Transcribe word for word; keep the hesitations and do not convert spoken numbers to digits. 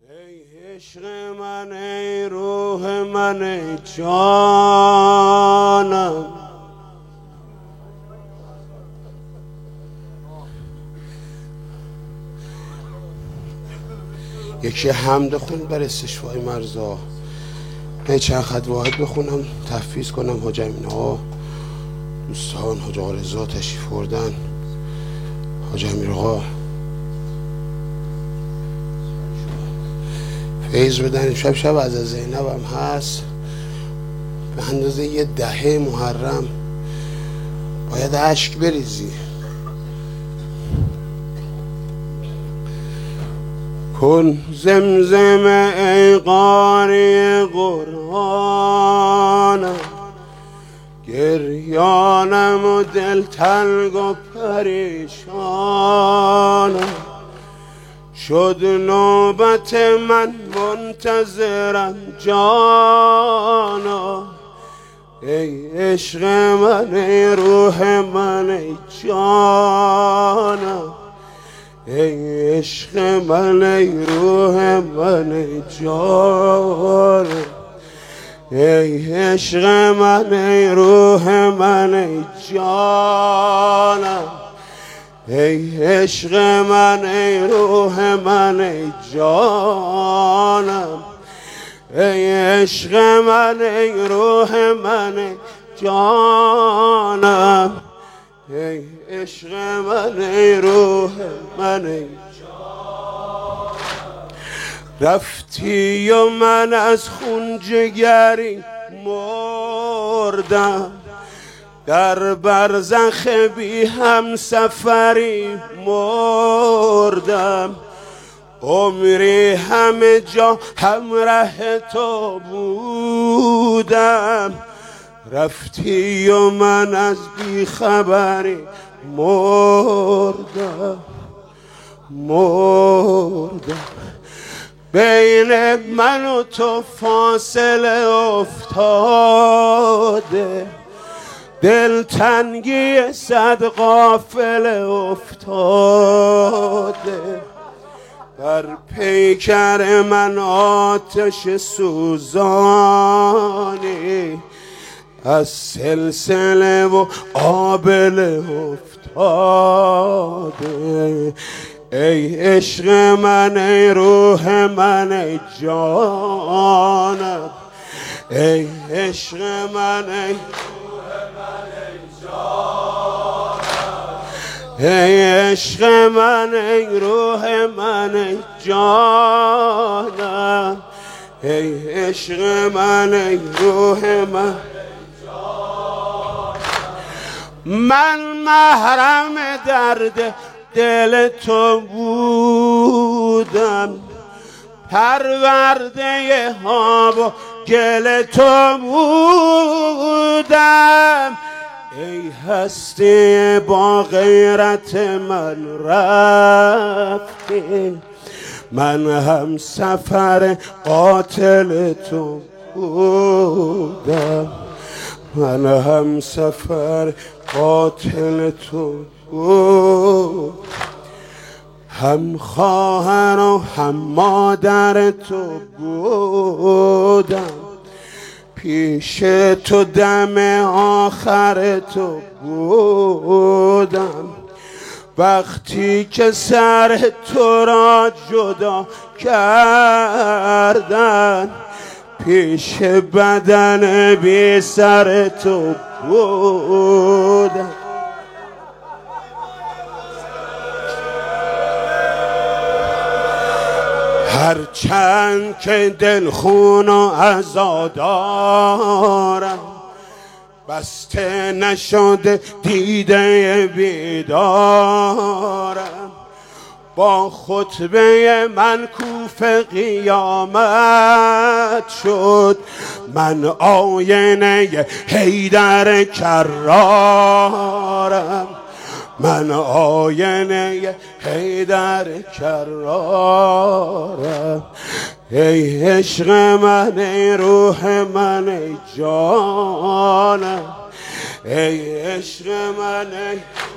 ای عشق من، ای روح من، ای جانم، یکی حمد خون بر استشفای مرزا. من چند خط واحد بخونم تحفیظ کنم. حاج امین آقا دوستان، حاج آقا رضا تشریف بردن، حاج امیر آقا فیض بدن. امشب شب از زینب هم هست. به اندازه یه دهه محرم باید اشک بریزی. کن زمزم ای قاری قرآنم، گریانم و دل تنگ و پریشانم. شد نوبت من منتظرم جانا. ای عشق من، ای روح من، ای جانم، ای عشق من، ای روح من، ای جانم، ای عشق من، ای روح من، ای جانم، ای عشق من، ای روح من، ای جانم، ای عشق من، ای روح من، ای جانم، ای عشق من، ای روح من، ای جانم. رفتی و من از خون جگری مردم، در برزخ بی هم سفری مردم. عمری همه جا همراه تو بودم، رفتی و من از بی خبری مردم مردم. بین من و تو فاصله افتاده، دل تنگی صد قافله افتاده. بر پیکر من آتش سوزانی، از سلسله و آبله افتاده. ای عشق من، ای روح من، ای جانم، ای عشق من، ای ای عشق من، ای روح من، ای جانم، ای عشق من، ای روح من. من محرم درد دل تو بودم، پرورده آب و گل تو بودم. ای هستی با غیرت من رفتی، من هم سفر قاتل تو بودم، من هم سفر قاتل تو بودم. هم خواهر و هم مادر تو بودم، پیش تو دم آخر تو بودم. وقتی که سر تو را جدا کردن، پیش بدن بی سر تو بودم. هرچند که دل خون و عزا دارم، بسته نشده دیده بیدارم. با خطبه من کوف قیامت شد، من آینه حیدر کرارم، من آینه حیدر کرارم. ای عشق من، ای روح من، ای جانم، ای عشق من، ای